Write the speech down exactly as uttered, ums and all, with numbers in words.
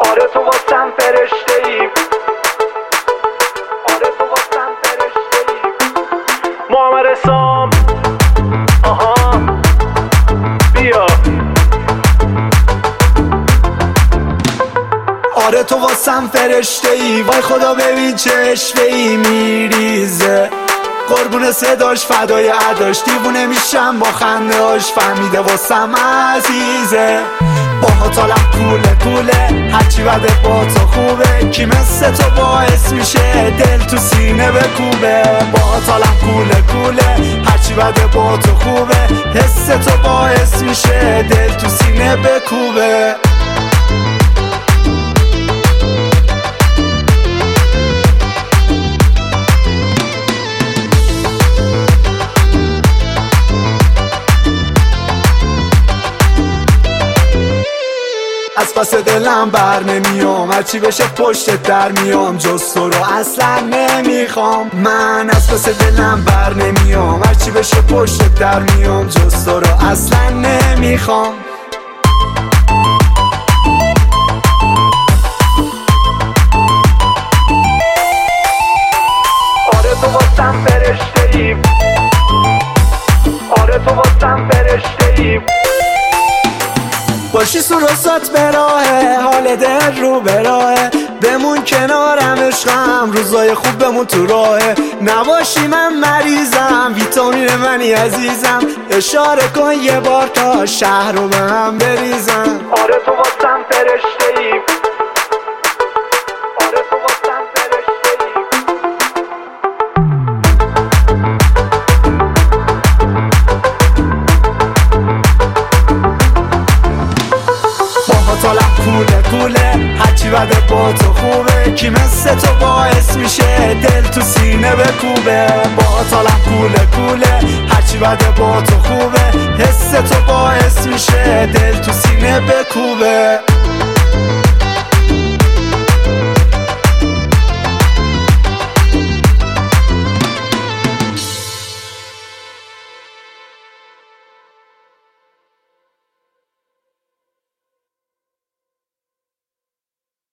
آره تو واسم فرشته ای، آره تو واسم فرشته ای. محمد رسام آها بیا. آره تو واسم فرشته ای، وای خدا ببین چه اشوه ای میریزه، قربون صداش فدای عداش، دیوونه میشم با خنده هاش، فهمیده واسم عزیزه. باهات حالم کوله کوله، هرچی بده با تو خوبه، کی مثل تو باعث میشه دل تو سینه بکوبه. باهات حالم کوله کوله، هرچی بده با تو خوبه، حس تو باعث میشه دل تو سینه بکوبه. از پس دلم بر نمیام، هرچی بشه پشت در میام، جز تو رو اصلا نمیخوام. من از پس دلم بر نمیام، هرچی بشه پشت در میام، جز تو رو اصلا نمیخوام. آره تو واسم فرشته ای، آره تو واسم فرشته ای. باشی سروسات به راهه، حال دل رو به راهه، بمون کنارم عشقم، روزای خوب بمون تو راهه. نباشی من مریضم، ویتامین منی عزیزم، اشاره کن یه بار تا شهر رو به هم بریزم. آره تو واسم فرشته ای، آره تو واسم فرشته ای. حالم کوله کوله، هرچی بده با تو خوبه، کی مثل تو باعث میشه دل تو سینه بکوبه. با حالم کوله کوله، هرچی بده با تو خوبه، حس تو باعث میشه دل تو سینه بکوبه.